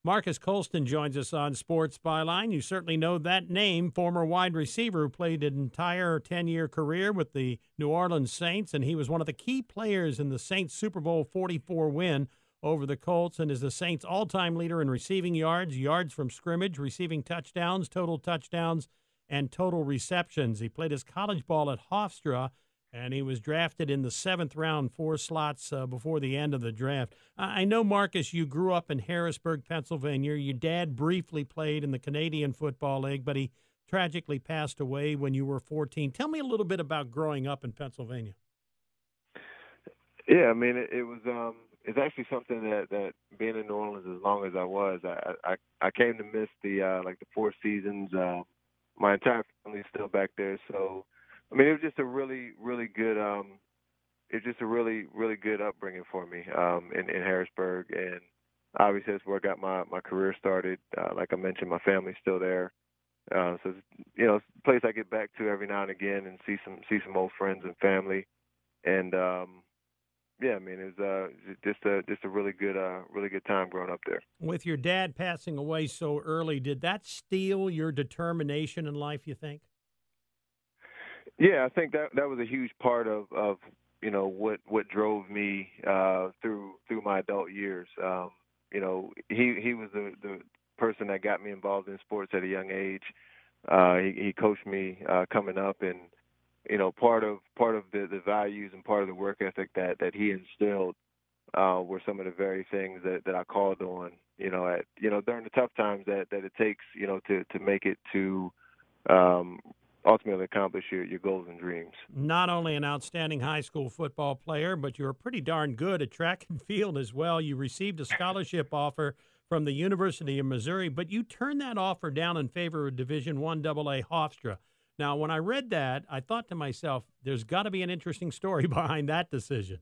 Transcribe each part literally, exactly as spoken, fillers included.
Marcus Colston joins us on Sports Byline. You certainly know that name, former wide receiver who played an entire ten-year career with the New Orleans Saints, and he was one of the key players in the Saints Super Bowl forty-four win over the Colts and is the Saints' all-time leader in receiving yards, yards from scrimmage, receiving touchdowns, total touchdowns, and total receptions. He played his college ball at Hofstra, and he was drafted in the seventh round, four slots uh, before the end of the draft. I know, Marcus, you grew up in Harrisburg, Pennsylvania. Your dad briefly played in the Canadian Football League, but he tragically passed away when you were fourteen. Tell me a little bit about growing up in Pennsylvania. Yeah, I mean, it, it was um, it's actually something that, that being in New Orleans as long as I was, I I, I came to miss the uh, like the four seasons. Uh, my entire family's still back there, so. I mean, it was just a really, really good. Um, it was just a really, really good upbringing for me um, in, in Harrisburg, and obviously that's where I got my, my career started. Uh, like I mentioned, my family's still there, uh, so it's, you know, it's a place I get back to every now and again and see some see some old friends and family, and um, yeah, I mean, it was uh, just a just a really good, uh, really good time growing up there. With your dad passing away so early, did that steal your determination in life, you think? Yeah, I think that that was a huge part of, of you know what what drove me uh, through through my adult years. Um, you know, he he was the the person that got me involved in sports at a young age. Uh, he, he coached me uh, coming up, and you know, part of part of the, the values and part of the work ethic that, that he instilled uh, were some of the very things that, that I called on. You know, at you know during the tough times that, that it takes you know to, to make it to um, ultimately accomplish your, your goals and dreams. Not only an outstanding high school football player, but you're pretty darn good at track and field as well. You received a scholarship offer from the University of Missouri, but you turned that offer down in favor of Division One Double A Hofstra. Now, when I read that, I thought to myself, there's got to be an interesting story behind that decision.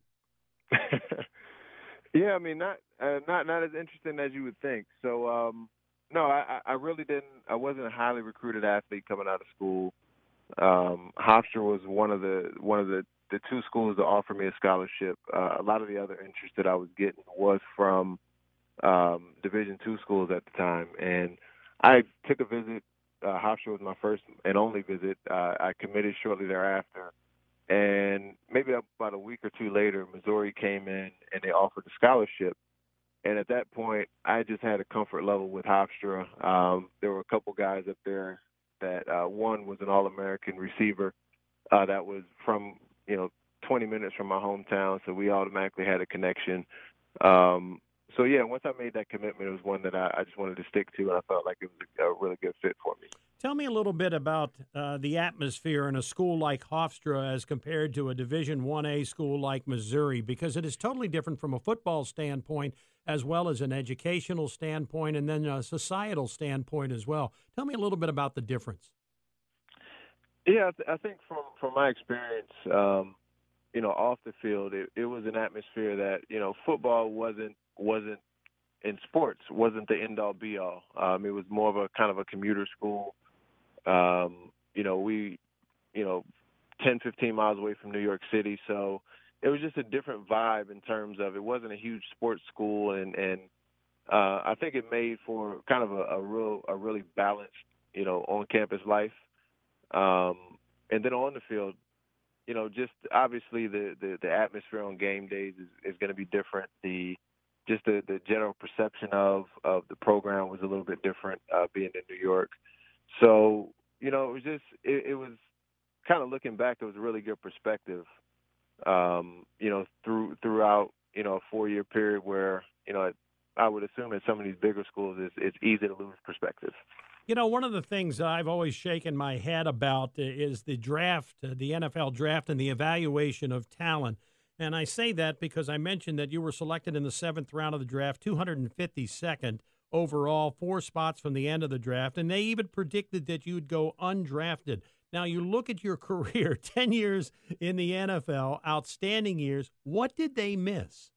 Yeah, I mean, not uh, not not as interesting as you would think. So, um, no, I, I really didn't. I wasn't a highly recruited athlete coming out of school. Um, Hofstra was one of the one of the, the two schools that offered me a scholarship. Uh, a lot of the other interest that I was getting was from um, Division two schools at the time, and I took a visit. Uh, Hofstra was my first and only visit. Uh, I committed shortly thereafter, and maybe about a week or two later, Missouri came in and they offered a scholarship. And at that point, I just had a comfort level with Hofstra. Um, there were a couple guys up there that uh, one was an All-American receiver uh, that was from, you know, twenty minutes from my hometown, so we automatically had a connection. Um, so, yeah, once I made that commitment, it was one that I, I just wanted to stick to, and I felt like it was a, a really good fit for me. Tell me a little bit about uh, the atmosphere in a school like Hofstra as compared to a Division one A school like Missouri, because it is totally different from a football standpoint as well as an educational standpoint and then a societal standpoint as well. Tell me a little bit about the difference. Yeah, I, th- I think from, from my experience, um, you know, off the field, it, it was an atmosphere that, you know, football wasn't wasn't in sports wasn't the end all be all. Um, it was more of a kind of a commuter school. Um, you know, we, you know, ten, fifteen miles away from New York City. So it was just a different vibe in terms of it wasn't a huge sports school. And, and uh, I think it made for kind of a, a real, a really balanced, you know, on campus life. Um, and then on the field, you know, just obviously the, the, the atmosphere on game days is, is going to be different. The, just the, the general perception of, of the program was a little bit different uh, being in New York. So, you know, it was just, it, it was kind of looking back, it was a really good perspective, um, you know, through throughout, you know, a four-year period where, you know, I would assume at some of these bigger schools it's, it's easy to lose perspective. You know, one of the things I've always shaken my head about is the draft, uh, the N F L draft and the evaluation of talent. And I say that because I mentioned that you were selected in the seventh round of the draft, two hundred fifty-second overall, four spots from the end of the draft. And they even predicted that you'd go undrafted. Now, you look at your career, ten years in the N F L, outstanding years. What did they miss?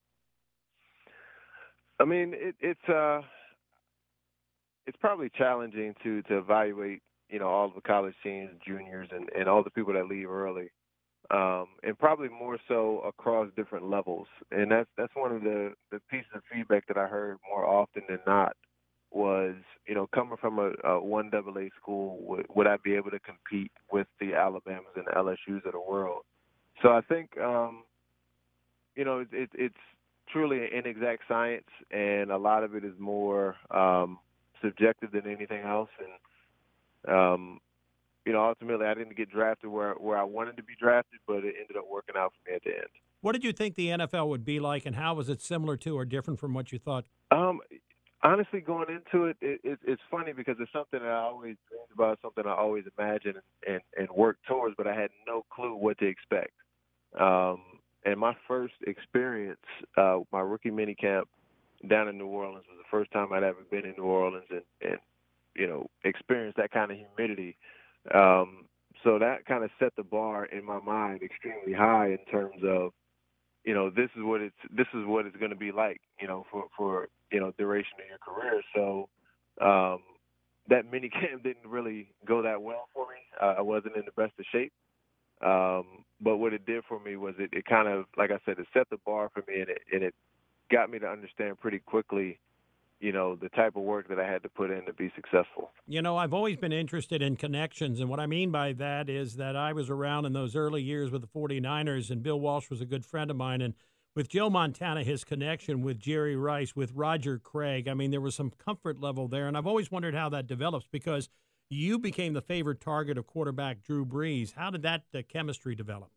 I mean, it, it's uh, it's probably challenging to, to evaluate, you know, all the college teams, juniors, and, and all the people that leave early. Um, and probably more so across different levels. And that's that's one of the, the pieces of feedback that I heard more often than not was, you know, coming from a, a one double A school, would, would I be able to compete with the Alabamas and the L S Us of the world? So I think, um, you know, it, it, it's truly an inexact science, and a lot of it is more um, subjective than anything else. And um, you know, ultimately, I didn't get drafted where where I wanted to be drafted, but it ended up working out for me at the end. What did you think the N F L would be like, and how was it similar to or different from what you thought? Um, honestly, going into it, it, it, it's funny because it's something that I always dreamed about, something I always imagined and, and, and worked towards, but I had no clue what to expect. Um, and my first experience, uh, my rookie minicamp down in New Orleans, was the first time I'd ever been in New Orleans and, and you know, experienced that kind of humidity. Um, so that kind of set the bar in my mind extremely high in terms of, you know, this is what it's this is what it's going to be like, you know, for for you know duration of your career. So um, that mini camp didn't really go that well for me. Uh, I wasn't in the best of shape. Um, but what it did for me was it, it kind of, like I said, it set the bar for me, and it and it got me to understand pretty quickly, you know, the type of work that I had to put in to be successful. You know, I've always been interested in connections, and what I mean by that is that I was around in those early years with the 49ers, and Bill Walsh was a good friend of mine, and with Joe Montana, his connection with Jerry Rice, with Roger Craig, I mean, there was some comfort level there, and I've always wondered how that develops because you became the favorite target of quarterback Drew Brees. How did that uh, chemistry develop?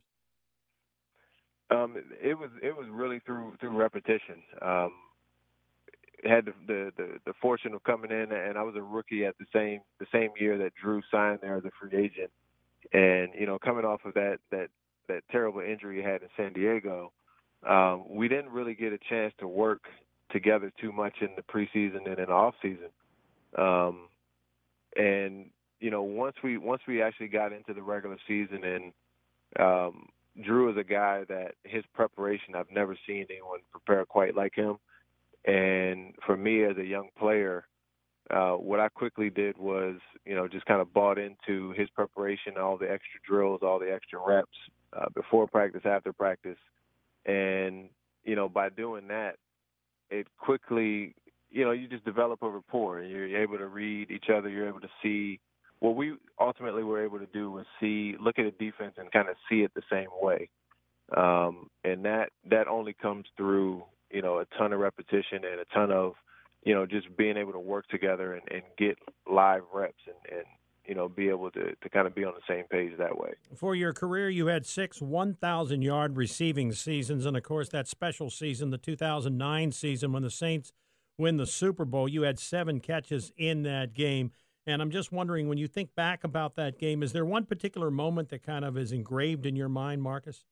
Um, it was it was really through through repetition. Um, had the, the the the fortune of coming in, and I was a rookie at the same the same year that Drew signed there as a free agent. And you know, coming off of that that that terrible injury he had in San Diego, um, we didn't really get a chance to work together too much in the preseason and in the off season. Um, and you know, once we once we actually got into the regular season, and um, Drew is a guy that his preparation, I've never seen anyone prepare quite like him. And for me as a young player, uh, what I quickly did was, you know, just kind of bought into his preparation, all the extra drills, all the extra reps uh, before practice, after practice. And, you know, by doing that, it quickly, you know, you just develop a rapport, and you're able to read each other. You're able to see what we ultimately were able to do was see, look at a defense and kind of see it the same way. Um, and that, that only comes through, you know, a ton of repetition and a ton of, you know, just being able to work together and, and get live reps and, and, you know, be able to, to kind of be on the same page that way. For your career, you had six one thousand-yard receiving seasons, and, of course, that special season, the two thousand nine season when the Saints win the Super Bowl, you had seven catches in that game. And I'm just wondering, when you think back about that game, is there one particular moment that kind of is engraved in your mind, Marcus?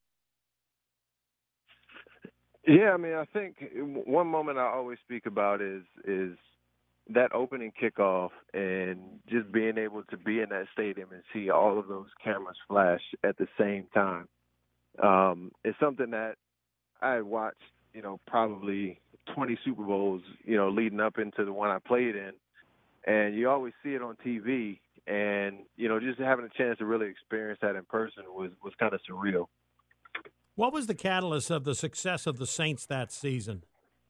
Yeah, I mean, I think one moment I always speak about is is that opening kickoff and just being able to be in that stadium and see all of those cameras flash at the same time. Um, it's something that I had watched, you know, probably twenty Super Bowls, you know, leading up into the one I played in, and you always see it on T V, and you know, just having a chance to really experience that in person was was kind of surreal. What was the catalyst of the success of the Saints that season?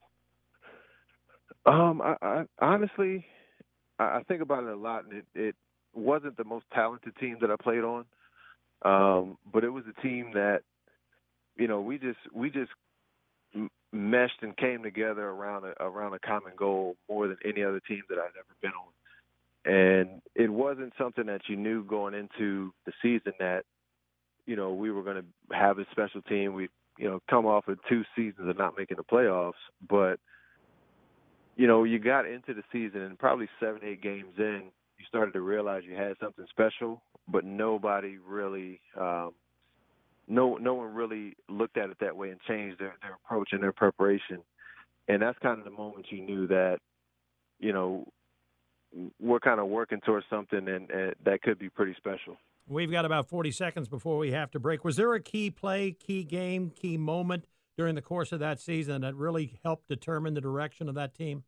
Um, I, I honestly, I, I think about it a lot, and it, it wasn't the most talented team that I played on, um, but it was a team that, you know, we just we just m- meshed and came together around a, around a common goal more than any other team that I've ever been on. And it wasn't something that you knew going into the season that, you know, we were going to have a special team. We, you know, come off of two seasons of not making the playoffs, but you know, you got into the season and probably seven, eight games in, you started to realize you had something special, but nobody really, um, no, no one really looked at it that way and changed their, their approach and their preparation. And that's kind of the moment you knew that, you know, we're kind of working towards something and, and that could be pretty special. We've got about forty seconds before we have to break. Was there a key play, key game, key moment during the course of that season that really helped determine the direction of that team?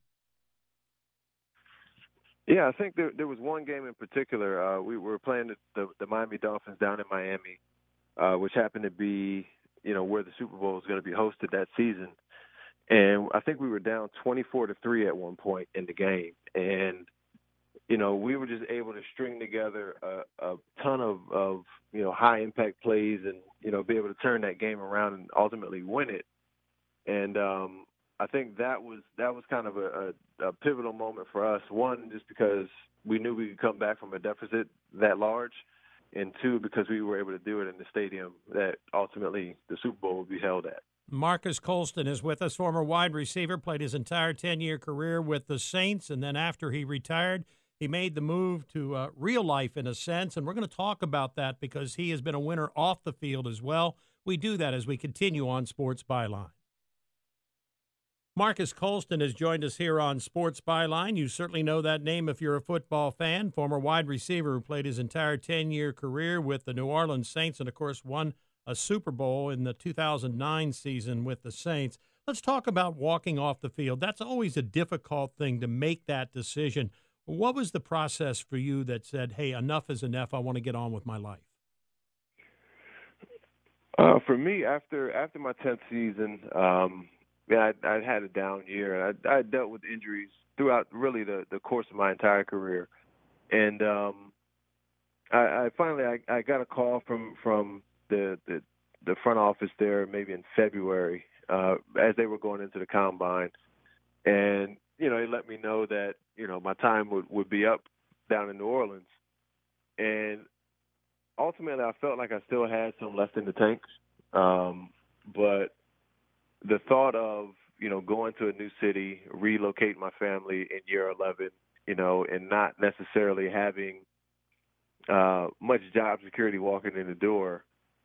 Yeah, I think there, there was one game in particular. Uh, we were playing the, the, the Miami Dolphins down in Miami, uh, which happened to be, you know, where the Super Bowl was going to be hosted that season. and I think we were down twenty-four to three at one point in the game, and you know, we were just able to string together a, a ton of, of, you know, high impact plays and, you know, be able to turn that game around and ultimately win it. And um, I think that was that was kind of a, a, a pivotal moment for us. One, just because we knew we could come back from a deficit that large, and two, because we were able to do it in the stadium that ultimately the Super Bowl would be held at. Marques Colston is with us, former wide receiver, played his entire ten-year career with the Saints, and then after he retired, he made the move to uh, real life in a sense, and we're going to talk about that because he has been a winner off the field as well. We do that as we continue on Sports Byline. Marques Colston has joined us here on Sports Byline. You certainly know that name if you're a football fan. Former wide receiver who played his entire ten-year career with the New Orleans Saints and, of course, won a Super Bowl in the two thousand nine season with the Saints. Let's talk about walking off the field. That's always a difficult thing to make that decision. What was the process for you that said, hey, enough is enough, I want to get on with my life? Uh, for me, after after my tenth season, um, yeah, I, I had a down year. I, I dealt with injuries throughout really the, the course of my entire career. And um, I, I finally I, I got a call from, from the, the, the front office there maybe in February uh, as they were going into the combine. And you know, they let me know that, you know, my time would, would be up down in New Orleans. And ultimately, I felt like I still had some left in the tank. Um, but the thought of, you know, going to a new city, relocate my family in year eleven, you know, and not necessarily having uh, much job security walking in the door,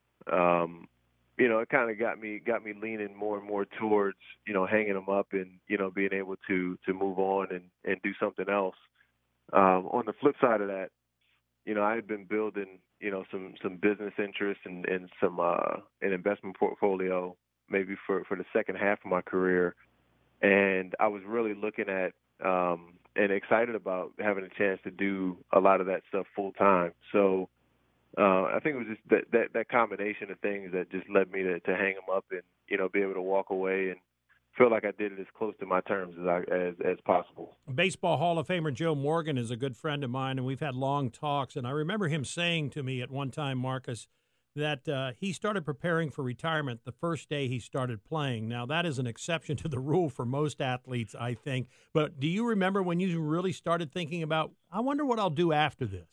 um, you know, it kind of got me got me leaning more and more towards, you know, hanging them up and, you know, being able to to move on and, and do something else. Um, on the flip side of that, you know, I had been building, you know, some some business interests and, and some uh, an investment portfolio maybe for, for the second half of my career. And I was really looking at um, and excited about having a chance to do a lot of that stuff full time. So Uh, I think it was just that, that, that combination of things that just led me to, to hang them up and, you know, be able to walk away and feel like I did it as close to my terms as I, as, as possible. Baseball Hall of Famer Joe Morgan is a good friend of mine, and we've had long talks. And I remember him saying to me at one time, Marques, that uh, he started preparing for retirement the first day he started playing. Now, that is an exception to the rule for most athletes, I think. But do you remember when you really started thinking about, I wonder what I'll do after this?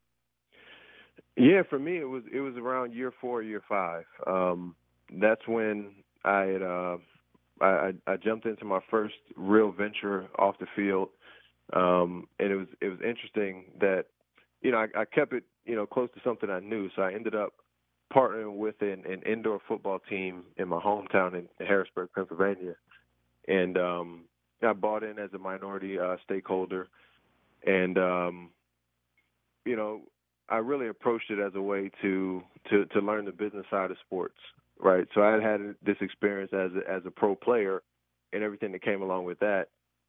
Yeah, for me it was it was around year four, year five. Um, that's when I had uh, I, I jumped into my first real venture off the field, um, and it was it was interesting that you know I, I kept it you know close to something I knew. So I ended up partnering with an, an indoor football team in my hometown in Harrisburg, Pennsylvania, and um, I bought in as a minority uh, stakeholder, and um, you know. I really approached it as a way to, to, to learn the business side of sports, right? So I had had this experience as a, as a pro player and everything that came along with that.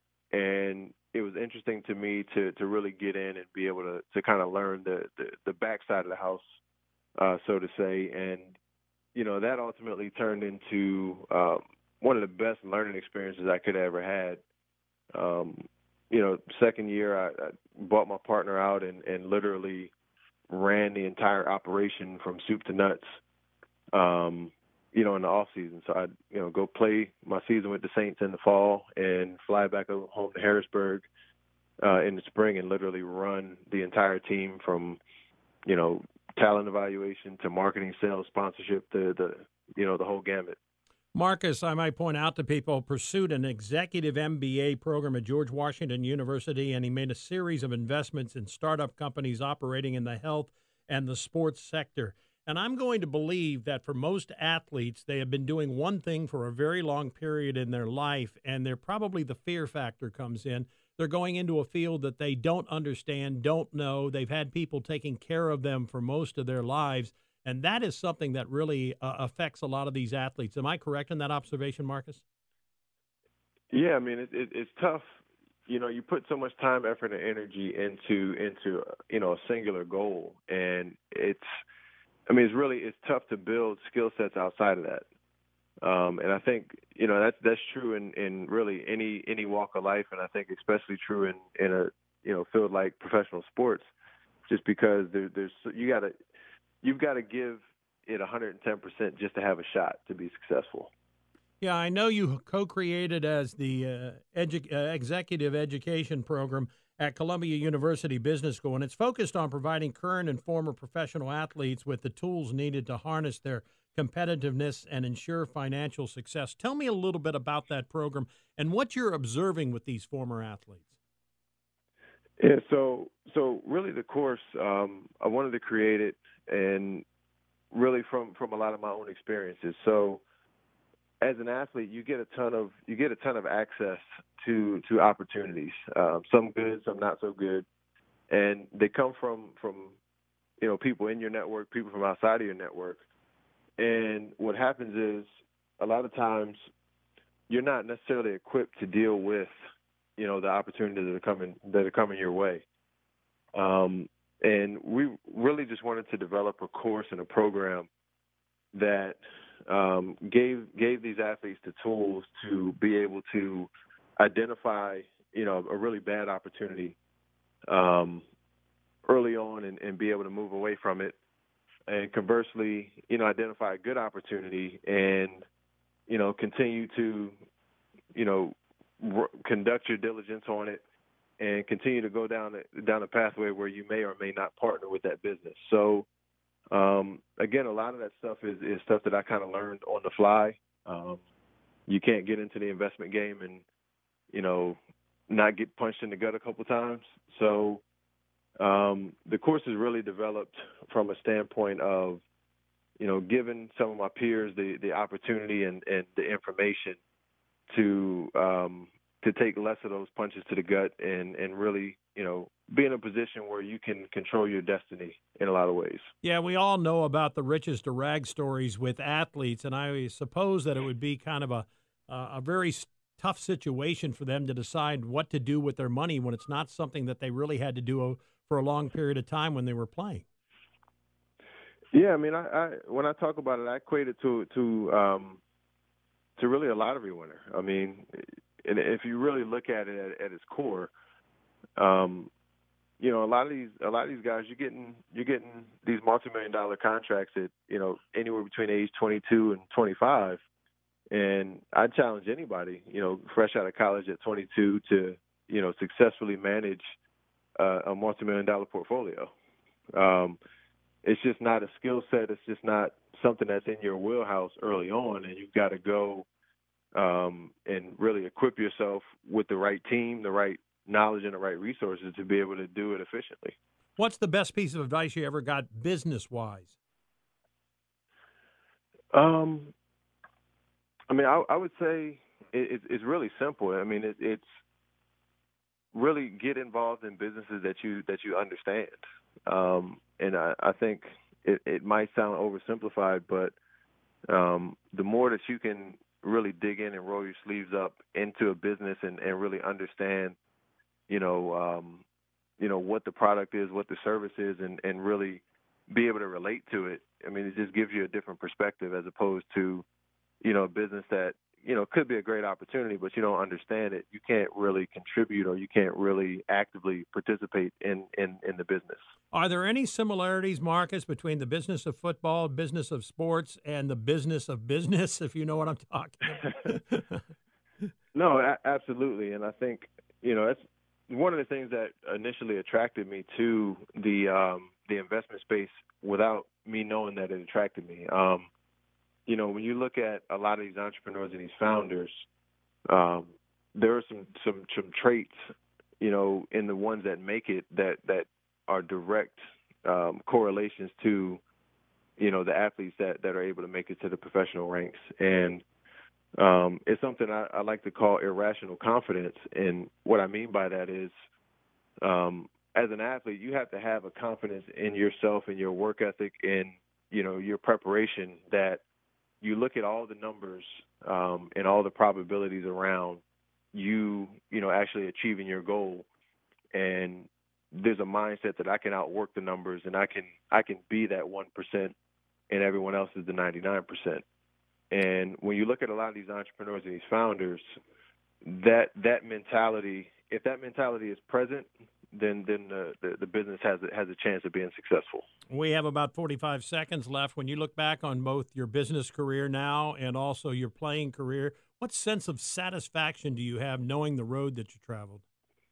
And it was interesting to me to, to really get in and be able to, to kind of learn the, the, the backside of the house, uh, so to say. And, you know, that ultimately turned into um, one of the best learning experiences I could have ever had. Um, you know, second year I, I bought my partner out and, and literally – ran the entire operation from soup to nuts, um, you know, in the off season. So I'd, you know, go play my season with the Saints in the fall and fly back home to Harrisburg uh, in the spring and literally run the entire team from, you know, talent evaluation to marketing, sales, sponsorship, to the, you know, the whole gamut. Marques, I might point out to people, pursued an executive M B A program at George Washington University, and he made a series of investments in startup companies operating in the health and the sports sector. And I'm going to believe that for most athletes, they have been doing one thing for a very long period in their life, and they're probably the fear factor comes in. They're going into a field that they don't understand, don't know. They've had people taking care of them for most of their lives. And that is something that really uh, affects a lot of these athletes. Am I correct in that observation, Marques? Yeah, I mean, it, it, it's tough. You know, you put so much time, effort, and energy into into you know a singular goal, and it's, I mean, it's really it's tough to build skill sets outside of that. Um, and I think, you know, that's that's true in, in really any any walk of life, and I think especially true in, in a you know field like professional sports, just because there, there's you gotta you've got to give it one hundred ten percent just to have a shot to be successful. Yeah, I know you co-created as the uh, edu- uh, executive education program at Columbia University Business School, and it's focused on providing current and former professional athletes with the tools needed to harness their competitiveness and ensure financial success. Tell me a little bit about that program and what you're observing with these former athletes. Yeah, so so really the course um, I wanted to create it, and really from from a lot of my own experiences. So as an athlete, you get a ton of you get a ton of access to to opportunities. Um, some good, some not so good, and they come from from you know people in your network, people from outside of your network. And what happens is a lot of times you're not necessarily equipped to deal with you know the opportunities that are coming that are coming your way. Um, and we really just wanted to develop a course and a program that um, gave gave these athletes the tools to be able to identify, you know, a really bad opportunity um, early on and, and be able to move away from it, and conversely, you know, identify a good opportunity and, you know, continue to, you know, r- conduct your diligence on it and continue to go down the, down a pathway where you may or may not partner with that business. So, Um, again, a lot of that stuff is, is stuff that I kind of learned on the fly. Um, you can't get into the investment game and, you know, not get punched in the gut a couple times. So um, the course is really developed from a standpoint of, you know, giving some of my peers the, the opportunity and, and the information to um, to take less of those punches to the gut and, and really, you know, be in a position where you can control your destiny in a lot of ways. Yeah, we all know about the riches to rag stories with athletes, and I suppose that it would be kind of a uh, a very s- tough situation for them to decide what to do with their money when it's not something that they really had to do for a long period of time when they were playing. Yeah, I mean, I, I when I talk about it, I equate it to to um, to really a lottery winner. I mean, and if you really look at it at, at its core, um, you know, a lot of these a lot of these guys, you're getting you're getting these multi-million dollar contracts at you know anywhere between age twenty-two and twenty-five, and I challenge anybody, you know, fresh out of college at twenty-two to you know successfully manage uh, a multi-million dollar portfolio. Um, it's just not a skill set. It's just not something that's in your wheelhouse early on, and you've got to go um, and really equip yourself with the right team, the right knowledge, and the right resources to be able to do it efficiently. What's the best piece of advice you ever got business-wise? Um, I mean, I, I would say it, it, it's really simple. I mean, it, it's really get involved in businesses that you that you understand. Um, and I, I think it, it might sound oversimplified, but um, the more that you can really dig in and roll your sleeves up into a business and, and really understand, you know, um, you know what the product is, what the service is, and, and really be able to relate to it. I mean, it just gives you a different perspective as opposed to, you know, a business that, you know, could be a great opportunity, but you don't understand it. You can't really contribute or you can't really actively participate in, in, in the business. Are there any similarities, Marcus, between the business of football, business of sports, and the business of business, if you know what I'm talking about? No, a- absolutely. And I think, you know, that's one of the things that initially attracted me to the um, the investment space without me knowing that it attracted me. Um, you know, when you look at a lot of these entrepreneurs and these founders, um, there are some, some some traits, you know, in the ones that make it that that are direct um, correlations to, you know, the athletes that, that are able to make it to the professional ranks. And um, it's something I, I like to call irrational confidence. And what I mean by that is, um, as an athlete, you have to have a confidence in yourself and your work ethic and, you know, your preparation that you look at all the numbers um, and all the probabilities around you, you know, actually achieving your goal. And there's a mindset that I can outwork the numbers and I can I can be that one percent and everyone else is the ninety-nine percent. And when you look at a lot of these entrepreneurs and these founders, that that mentality, if that mentality is present, then then the, the, the business has a, has a chance of being successful. We have about forty-five seconds left. When you look back on both your business career now and also your playing career, what sense of satisfaction do you have knowing the road that you traveled?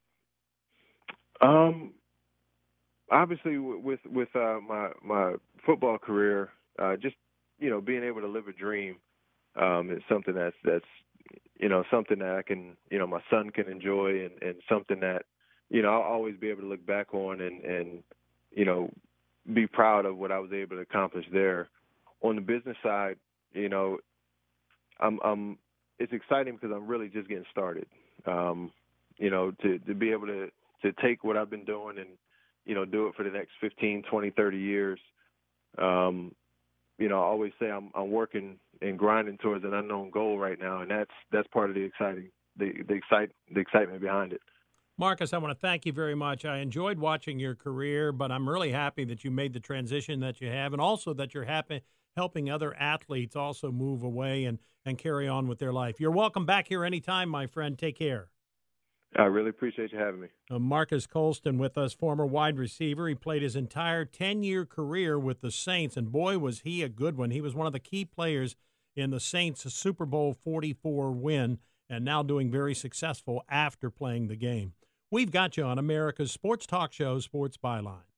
Um, obviously, with with uh, my my football career, uh, just you know, being able to live a dream um, is something that's that's you know something that I can you know my son can enjoy, and, and something that you know I'll always be able to look back on and and you know be proud of what I was able to accomplish there. On the business side, you know, I'm I'm it's exciting because I'm really just getting started. Um, you know, to to be able to to take what I've been doing and, you know, do it for the next fifteen, twenty, thirty years. Um, you know, I always say I'm, I'm working and grinding towards an unknown goal right now, and that's that's part of the exciting, the the excite the excitement behind it. Marcus, I want to thank you very much. I enjoyed watching your career, but I'm really happy that you made the transition that you have, and also that you're happy helping other athletes also move away and, and carry on with their life. You're welcome back here anytime, my friend. Take care. I really appreciate you having me. Uh, Marcus Colston with us, former wide receiver. He played his entire ten-year career with the Saints, and boy, was he a good one. He was one of the key players in the Saints' Super Bowl forty-four win, and now doing very successful after playing the game. We've got you on America's sports talk show, Sports Byline.